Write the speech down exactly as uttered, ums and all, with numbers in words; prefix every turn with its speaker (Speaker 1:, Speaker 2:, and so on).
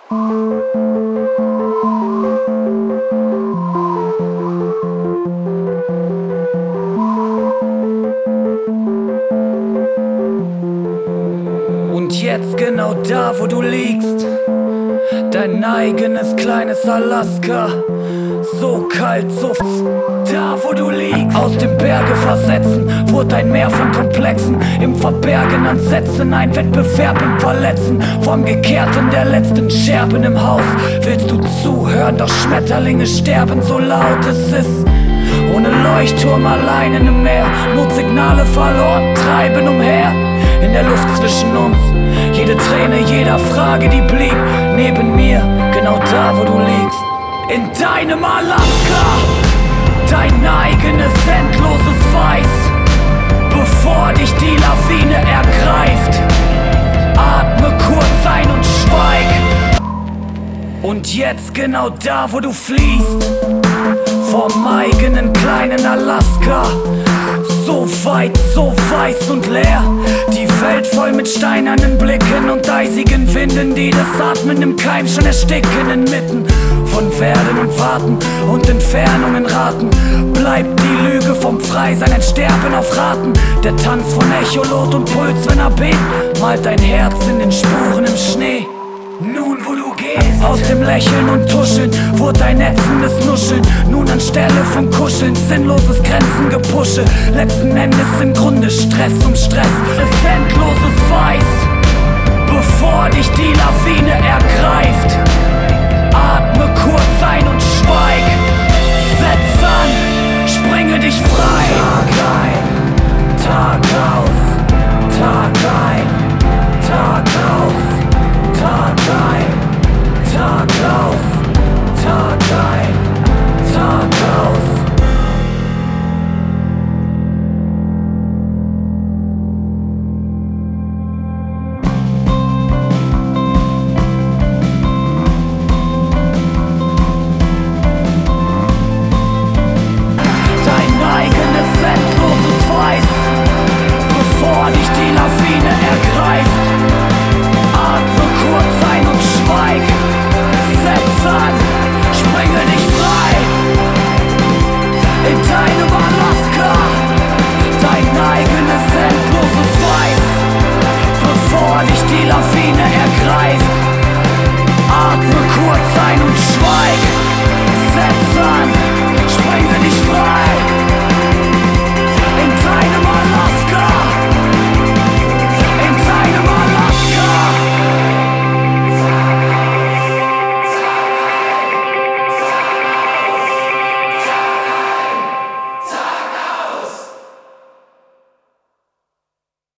Speaker 1: Und jetzt genau da, wo du liegst, dein eigenes kleines Alaska. So kalt, so f da, wo du liegst. Aus dem Berge versetzen, wurde ein Meer von Komplexen. Im Verbergen an Sätzen, ein Wettbewerb im Verletzen. Vom Gekehrten der letzten Scherben im Haus. Willst du zuhören, doch Schmetterlinge sterben, so laut es ist. Ohne Leuchtturm allein in einem Meer, Notsignale verloren, treiben umher. In der Luft zwischen uns, jede Träne, jeder Frage, die blieb neben mir, genau da, wo du liegst. In deinem Alaska, dein eigenes endloses Weiß, bevor dich die Lawine ergreift. Atme kurz ein und schweig. Und jetzt genau da, wo du fliehst, vom eigenen kleinen Alaska. So weit, so weiß und leer, die Welt voll mit steinernen Blicken und eisigen Winden, die das Atmen im Keim schon ersticken. Inmitten von Werden und Warten und Entfernungen raten, bleibt die Lüge vom Freisein, ein Sterben auf Raten. Der Tanz von Echolot und Puls, wenn er bebt, malt dein Herz in den Spuren im Schnee. Nun, wo du gehst, aus dem Lächeln und Tuscheln wurde ein ätzendes Nuscheln. Nun anstelle von Kuscheln, sinnloses Grenzengepusche. Letzten Endes im Grunde Stress um Stress, es endloses Weiß, bevor dich die Lawine ergreift. Atme kurz ein und schweig, setz an, springe dich frei. Tag ein.